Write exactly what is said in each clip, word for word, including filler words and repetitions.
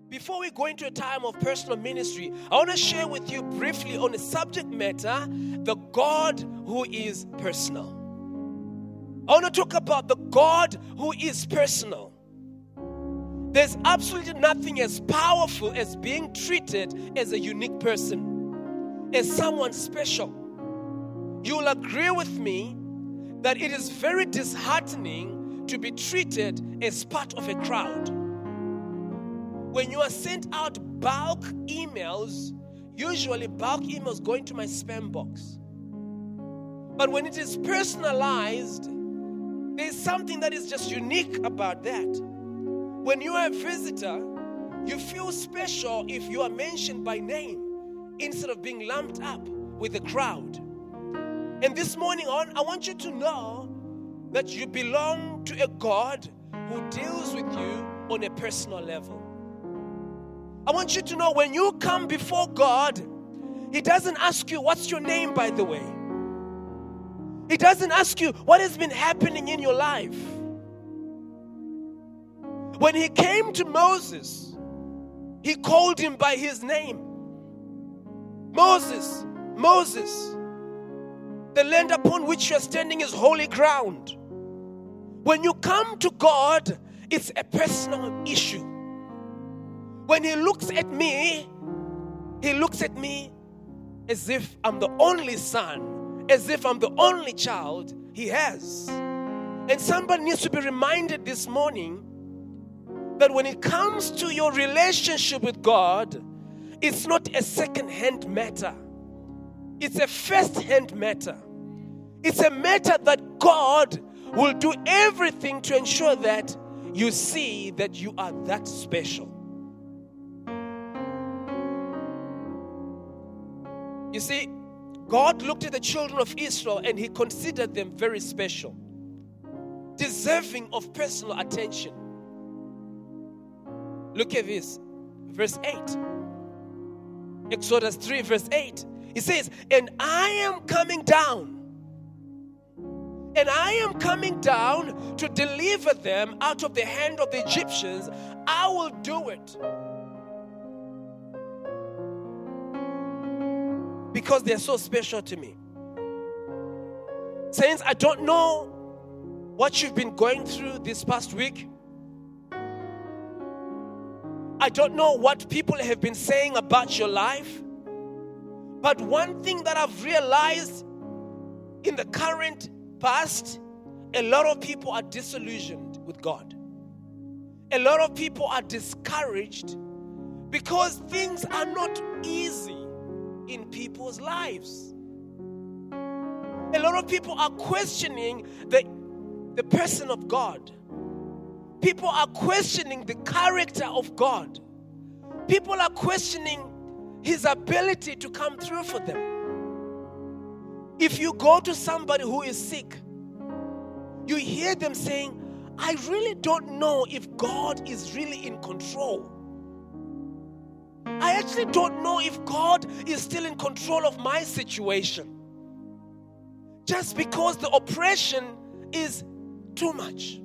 Before we go into a time of personal ministry, I want to share with you briefly on a subject matter, the God who is personal. I want to talk about the God who is personal. There's absolutely nothing as powerful as being treated as a unique person, as someone special. You'll agree with me that it is very disheartening to be treated as part of a crowd. When you are sent out bulk emails, usually bulk emails go into my spam box. But when it is personalized, there's something that is just unique about that. When you are a visitor, you feel special if you are mentioned by name instead of being lumped up with the crowd. And this morning on, I want you to know that you belong to a God who deals with you on a personal level. I want you to know when you come before God, He doesn't ask you, what's your name, by the way? He doesn't ask you, what has been happening in your life? When He came to Moses, He called him by his name. Moses, Moses, the land upon which you are standing is holy ground. When you come to God, it's a personal issue. When He looks at me, He looks at me as if I'm the only son, as if I'm the only child He has. And somebody needs to be reminded this morning that when it comes to your relationship with God, it's not a second-hand matter. It's a first-hand matter. It's a matter that God will do everything to ensure that you see that you are that special. You see, God looked at the children of Israel and He considered them very special, deserving of personal attention. Look at this, verse eight. Exodus three, verse eight. It says, and I am coming down, and I am coming down to deliver them out of the hand of the Egyptians. I will do it. Because they're so special to me. Saints, I don't know what you've been going through this past week. I don't know what people have been saying about your life. But one thing that I've realized in the current past, a lot of people are disillusioned with God. A lot of people are discouraged because things are not easy in people's lives. A lot of people are questioning the, the person of God. People are questioning the character of God. People are questioning His ability to come through for them. If you go to somebody who is sick, you hear them saying, I really don't know if God is really in control. I actually don't know if God is still in control of my situation. Just because the oppression is too much.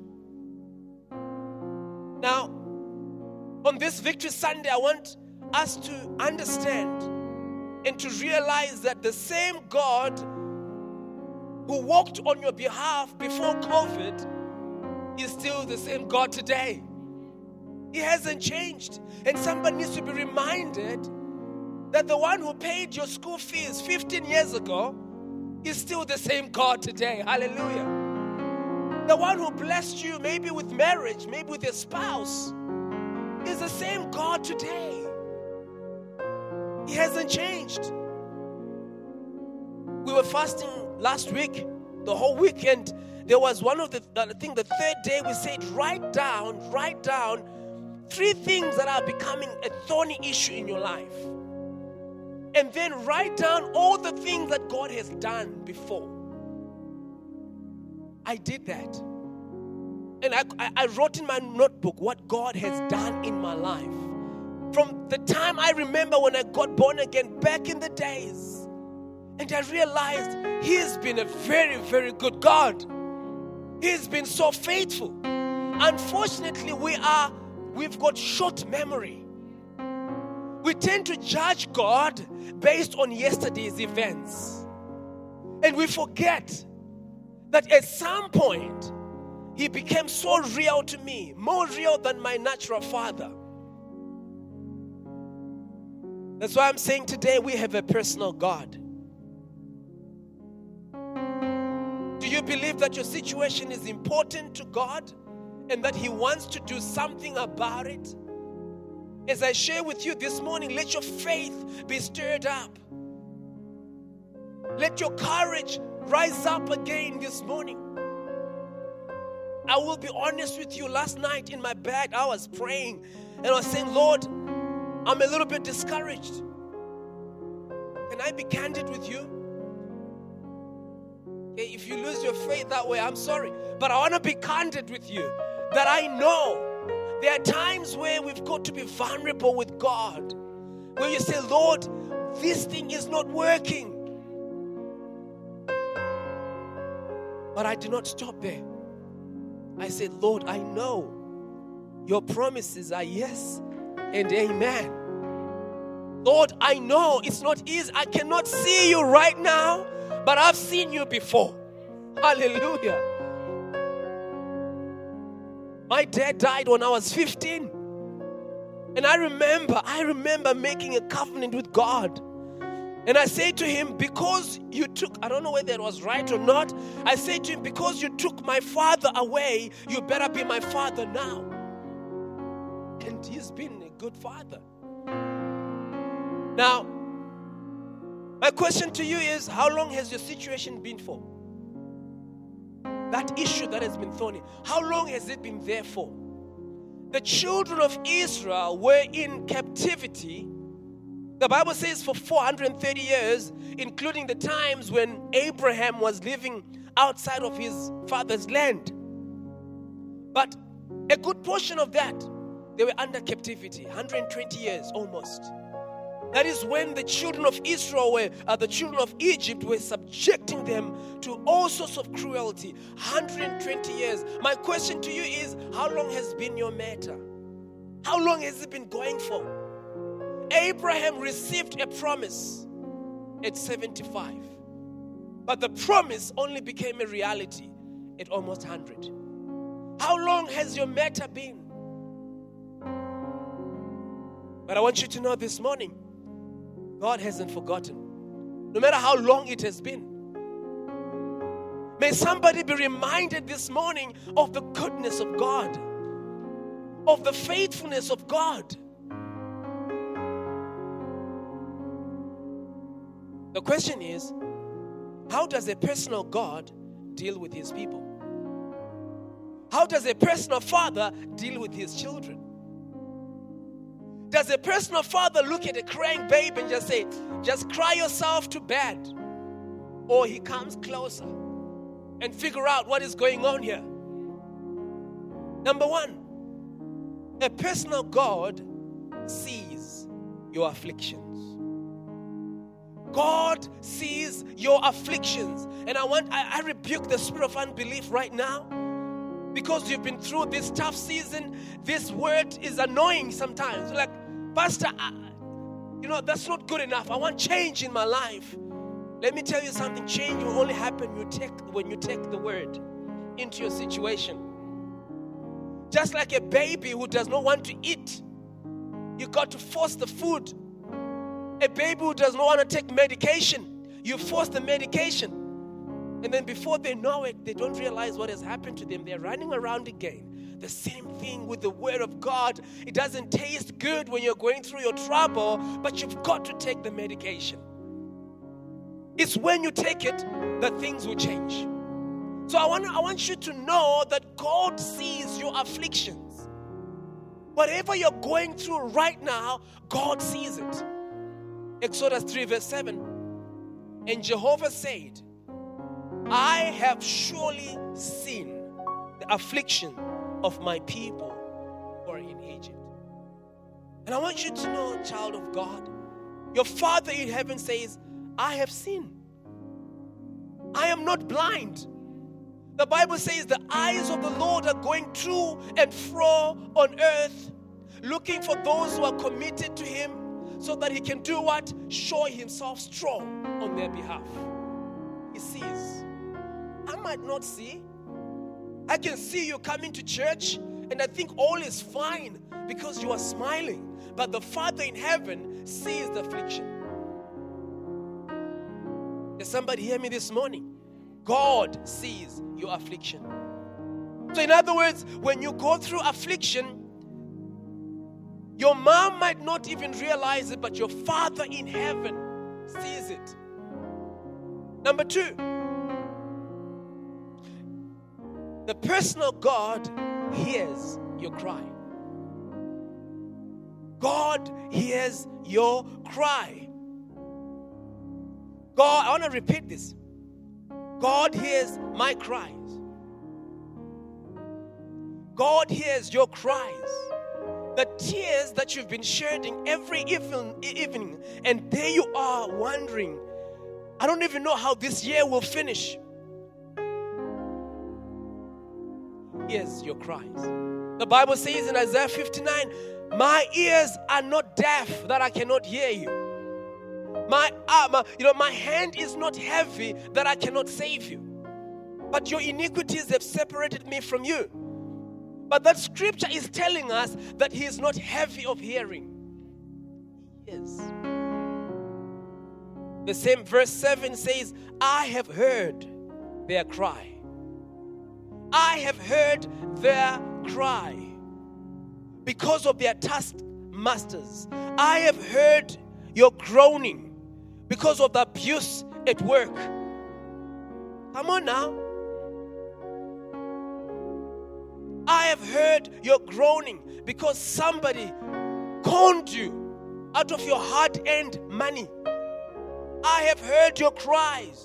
Now, on this Victory Sunday, I want us to understand and to realize that the same God who walked on your behalf before COVID is still the same God today. He hasn't changed. And somebody needs to be reminded that the one who paid your school fees fifteen years ago is still the same God today. Hallelujah. The one who blessed you maybe with marriage, maybe with your spouse, is the same God today. He hasn't changed. We were fasting last week, the whole weekend. There was one of the, I think the third day we said, write down, write down three things that are becoming a thorny issue in your life. And then write down all the things that God has done before. I did that. And I, I, I wrote in my notebook what God has done in my life. From the time I remember when I got born again back in the days. And I realized He has been a very, very good God. He has been so faithful. Unfortunately, we are, we've got short memory. We tend to judge God based on yesterday's events. And we forget that at some point, He became so real to me, more real than my natural father. That's why I'm saying today we have a personal God. Do you believe that your situation is important to God and that He wants to do something about it? As I share with you this morning, let your faith be stirred up. Let your courage rise up again this morning. I will be honest with you. Last night in my bed, I was praying and I was saying, Lord, I'm a little bit discouraged. Can I be candid with you? Okay, if you lose your faith that way, I'm sorry. But I want to be candid with you that I know there are times where we've got to be vulnerable with God. Where you say, Lord, this thing is not working. But I did not stop there. I said, Lord, I know your promises are yes and amen. Lord, I know it's not easy. I cannot see you right now, but I've seen you before. Hallelujah. My dad died when I was fifteen. And I remember, I remember making a covenant with God. And I say to him, because you took, I don't know whether it was right or not. I say to him, because you took my father away, you better be my father now. And he's been a good father. Now, my question to you is, how long has your situation been for? That issue that has been thrown in, how long has it been there for? The children of Israel were in captivity. The Bible says for four hundred thirty years, including the times when Abraham was living outside of his father's land. But a good portion of that, they were under captivity, one hundred twenty years almost. That is when the children of Israel were, uh, the children of Egypt were subjecting them to all sorts of cruelty. one hundred twenty years. My question to you is, how long has been your matter? How long has it been going for? Abraham received a promise at seventy-five. But the promise only became a reality at almost one hundred. How long has your matter been? But I want you to know this morning, God hasn't forgotten. No matter how long it has been. May somebody be reminded this morning of the goodness of God, of the faithfulness of God. The question is, how does a personal God deal with his people? How does a personal father deal with his children? Does a personal father look at a crying baby and just say, just cry yourself to bed? Or he comes closer and figure out what is going on here? Number one, a personal God sees your afflictions. God sees your afflictions. And I want, I, I rebuke the spirit of unbelief right now. Because you've been through this tough season, this word is annoying sometimes. Like, Pastor, I, you know, that's not good enough. I want change in my life. Let me tell you something. Change will only happen you take, when you take the word into your situation. Just like a baby who does not want to eat, you got to force the food. A baby who does not want to take medication, you force the medication. And then before they know it, they don't realize what has happened to them. They're running around again. The same thing with the word of God. It doesn't taste good when you're going through your trouble, but you've got to take the medication. It's when you take it that things will change. So I want, I want you to know that God sees your afflictions. Whatever you're going through right now, God sees it. Exodus three verse seven. And Jehovah said, I have surely seen the affliction of my people who are in Egypt. And I want you to know, child of God, your Father in heaven says, I have seen. I am not blind. The Bible says the eyes of the Lord are going to and fro on earth, looking for those who are committed to Him, so that he can do what? Show himself strong on their behalf. He sees. I might not see. I can see you coming to church and I think all is fine because you are smiling. But the Father in heaven sees the affliction. Does somebody hear me this morning? God sees your affliction. So in other words, when you go through affliction, your mom might not even realize it, but your Father in heaven sees it. Number two, the personal God hears your cry. God hears your cry. God, I want to repeat this. God hears my cries. God hears your cries. The tears that you've been shedding every evening, and there you are wondering, I don't even know how this year will finish. Hears your cries. The Bible says in Isaiah fifty-nine, my ears are not deaf that I cannot hear you. My, uh, my, you know, my hand is not heavy that I cannot save you. But your iniquities have separated me from you. But that scripture is telling us that he is not heavy of hearing. He is. The same verse seven says, I have heard their cry. I have heard their cry because of their taskmasters. I have heard your groaning because of the abuse at work. Come on now. I have heard your groaning because somebody conned you out of your hard-earned money. I have heard your cries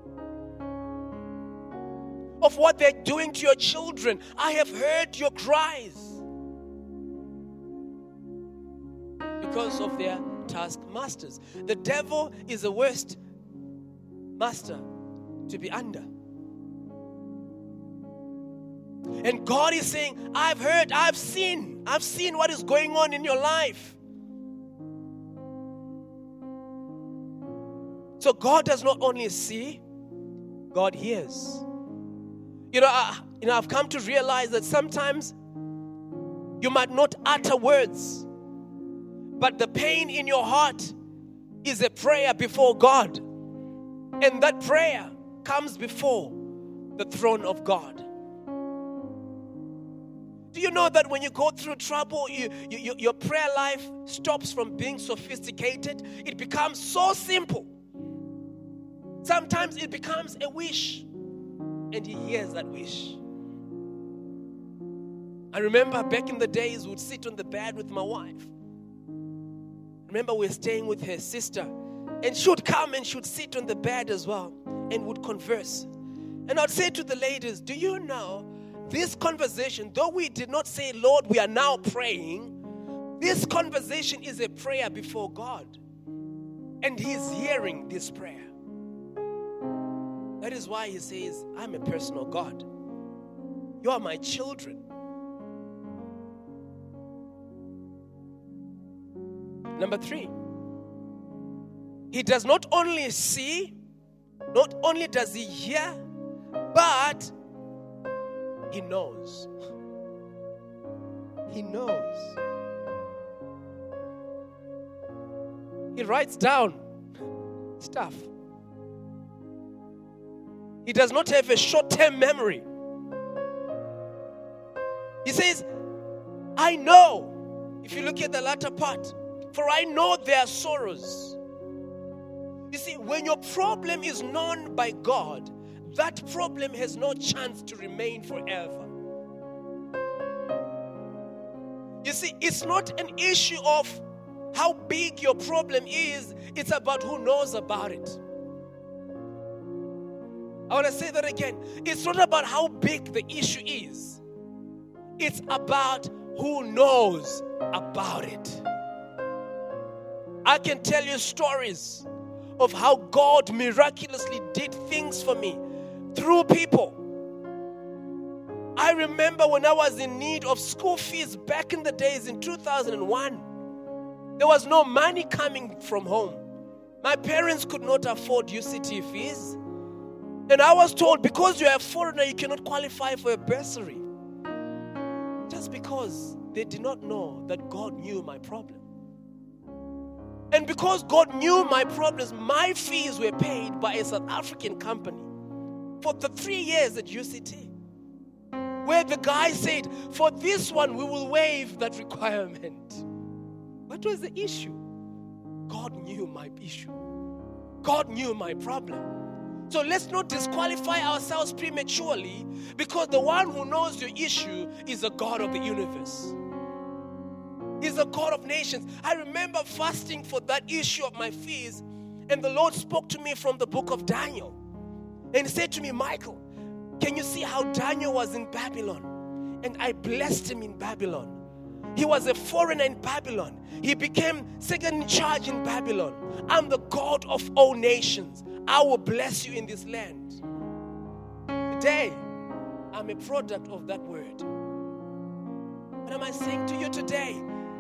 of what they're doing to your children. I have heard your cries because of their taskmasters. The devil is the worst master to be under. And God is saying, I've heard, I've seen, I've seen what is going on in your life. So God does not only see, God hears. You know, I, you know, I've come to realize that sometimes you might not utter words, but the pain in your heart is a prayer before God. And that prayer comes before the throne of God. Do you know that when you go through trouble, you, you, your prayer life stops from being sophisticated? It becomes so simple. Sometimes it becomes a wish, and he hears that wish. I remember back in the days, we would sit on the bed with my wife. I remember we were staying with her sister, and she would come and she would sit on the bed as well and would converse. And I'd say to the ladies, do you know, this conversation, though we did not say, Lord, we are now praying, this conversation is a prayer before God. And he is hearing this prayer. That is why he says, I'm a personal God. You are my children. Number three, he does not only see, not only does he hear, but he knows. He knows. He writes down stuff. He does not have a short-term memory. He says, I know. If you look at the latter part, for I know their sorrows. You see, when your problem is known by God, that problem has no chance to remain forever. You see, it's not an issue of how big your problem is, it's about who knows about it. I want to say that again. It's not about how big the issue is. It's about who knows about it. I can tell you stories of how God miraculously did things for me through people. I remember when I was in need of school fees back in the days in two thousand one. There was no money coming from home. My parents could not afford U C T fees. And I was told, because you're a foreigner, you cannot qualify for a bursary. Just because they did not know that God knew my problem. And because God knew my problems, my fees were paid by a South African company for the three years at U C T. Where the guy said, for this one, we will waive that requirement. What was the issue? God knew my issue. God knew my problem. So let's not disqualify ourselves prematurely, because the one who knows your issue is the God of the universe. He's the God of nations. I remember fasting for that issue of my fees, and the Lord spoke to me from the book of Daniel. And he said to me, Michael, can you see how Daniel was in Babylon? And I blessed him in Babylon. He was a foreigner in Babylon. He became second in charge in Babylon. I'm the God of all nations. I will bless you in this land. Today, I'm a product of that word. What am I saying to you today?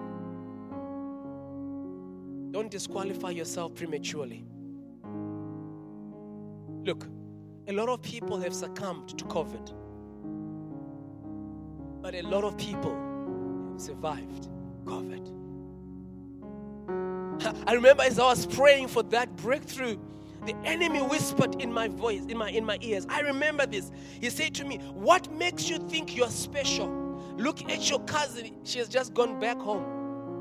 Don't disqualify yourself prematurely. Look, a lot of people have succumbed to COVID. But a lot of people have survived COVID. I remember as I was praying for that breakthrough, the enemy whispered in my voice, in my, in my ears. I remember this. He said to me, what makes you think you're special? Look at your cousin. She has just gone back home.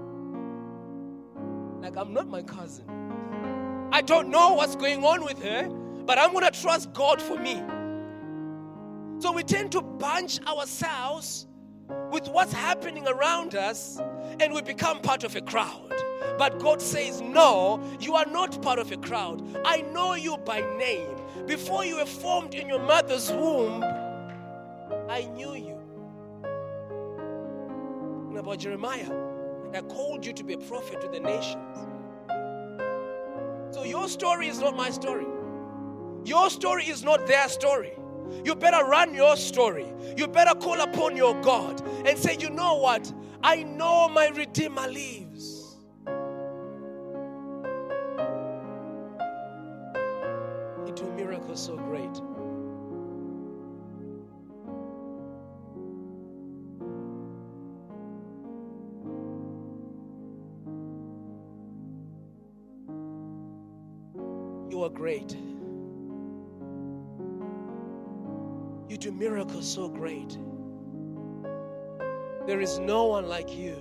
Like, I'm not my cousin. I don't know what's going on with her, but I'm going to trust God for me. So we tend to bunch ourselves with what's happening around us, and we become part of a crowd. But God says, no, you are not part of a crowd. I know you by name. Before you were formed in your mother's womb, I knew you. And about Jeremiah, and I called you to be a prophet to the nations. So your story is not my story. Your story is not their story. You better run your story. You better call upon your God and say, you know what? I know my Redeemer lives. He do miracles so great. You are great. You do miracles so great. There is no one like you.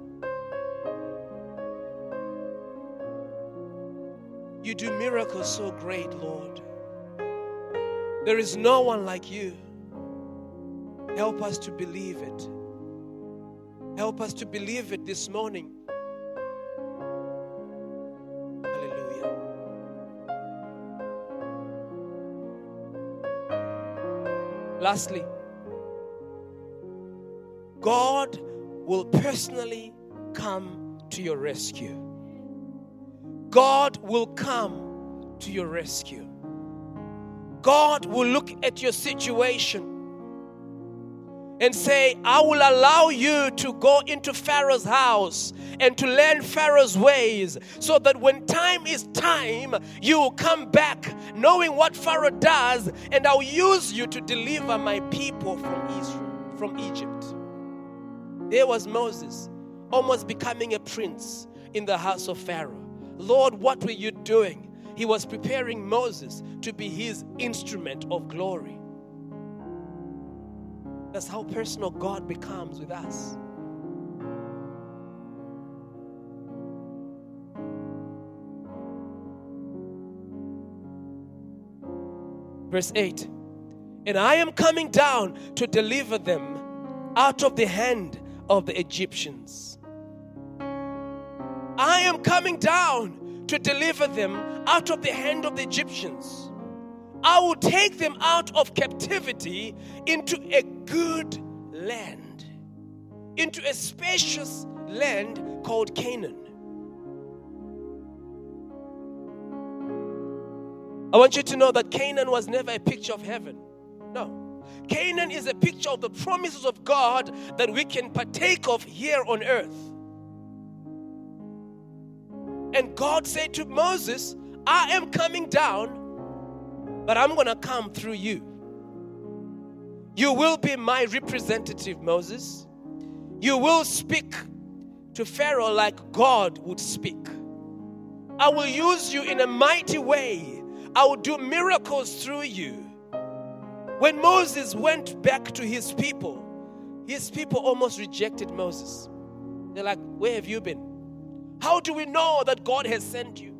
You do miracles so great, Lord. There is no one like you. Help us to believe it. Help us to believe it this morning. Hallelujah. Lastly, God will personally come to your rescue. God will come to your rescue. God will look at your situation and say, I will allow you to go into Pharaoh's house and to learn Pharaoh's ways, so that when time is time, you will come back knowing what Pharaoh does, and I'll use you to deliver my people from Israel, from Egypt. There was Moses, almost becoming a prince in the house of Pharaoh. Lord, what were you doing? He was preparing Moses to be his instrument of glory. That's how personal God becomes with us. Verse eight. And I am coming down to deliver them out of the hand of the Egyptians. I am coming down to deliver them out of the hand of the Egyptians. I will take them out of captivity into a good land, into a spacious land called Canaan. I want you to know that Canaan was never a picture of heaven. No. Canaan is a picture of the promises of God that we can partake of here on earth. And God said to Moses, I am coming down, but I'm going to come through you. You will be my representative, Moses. You will speak to Pharaoh like God would speak. I will use you in a mighty way. I will do miracles through you. When Moses went back to his people, his people almost rejected Moses. They're like, where have you been? How do we know that God has sent you?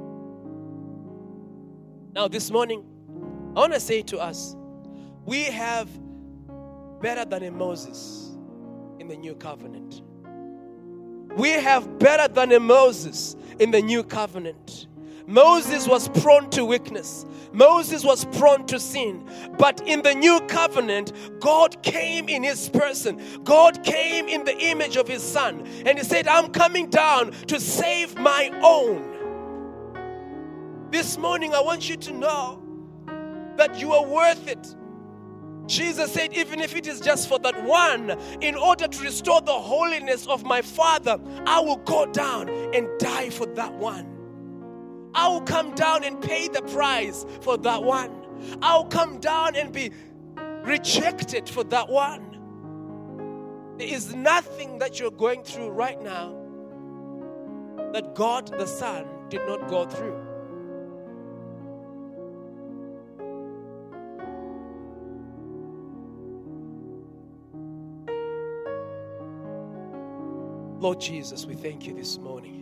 Now this morning, I want to say to us, we have better than a Moses in the new covenant. We have better than a Moses in the new covenant. Moses was prone to weakness. Moses was prone to sin. But in the new covenant, God came in his person. God came in the image of his son. And he said, I'm coming down to save my own. This morning, I want you to know that you are worth it. Jesus said, even if it is just for that one, in order to restore the holiness of my Father, I will go down and die for that one. I will come down and pay the price for that one. I will come down and be rejected for that one. There is nothing that you're going through right now that God the Son did not go through. Lord Jesus, we thank you this morning.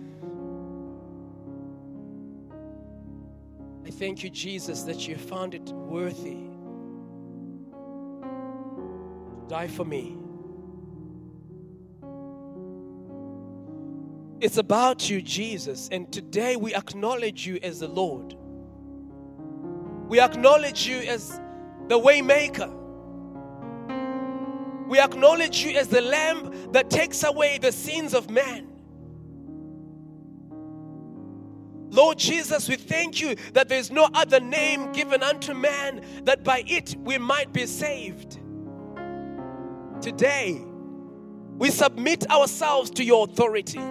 I thank you, Jesus, that you found it worthy to die for me. It's about you, Jesus, and today we acknowledge you as the Lord. We acknowledge you as the way maker. We acknowledge you as the Lamb that takes away the sins of man. Lord Jesus, we thank you that there is no other name given unto man that by it we might be saved. Today, we submit ourselves to your authority.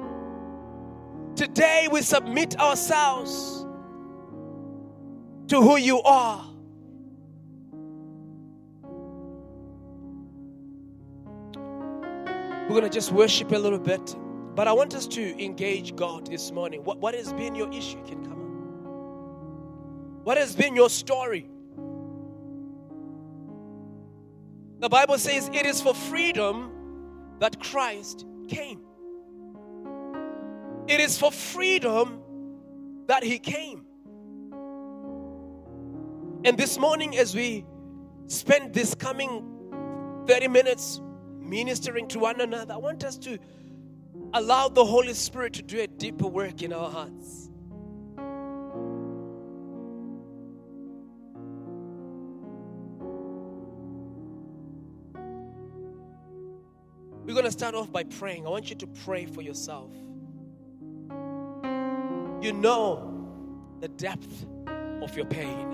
Today, we submit ourselves to who you are. We're going to just worship a little bit. But I want us to engage God this morning. What, what has been your issue? You can come on. What has been your story? The Bible says it is for freedom that Christ came. It is for freedom that he came. And this morning, as we spend this coming thirty minutes ministering to one another, I want us to allow the Holy Spirit to do a deeper work in our hearts. We're going to start off by praying. I want you to pray for yourself. You know the depth of your pain.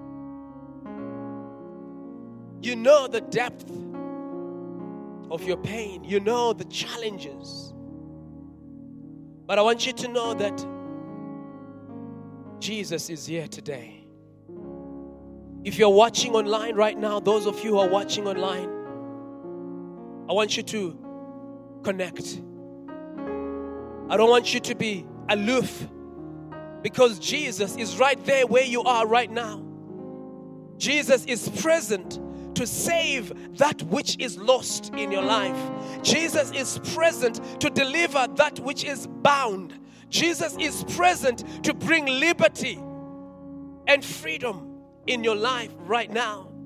You know the depth of your pain. You know the challenges. But I want you to know that Jesus is here today. If you're watching online right now, those of you who are watching online, I want you to connect. I don't want you to be aloof, because Jesus is right there where you are right now. Jesus is present to save that which is lost in your life. Jesus is present to deliver that which is bound. Jesus is present to bring liberty and freedom in your life right now.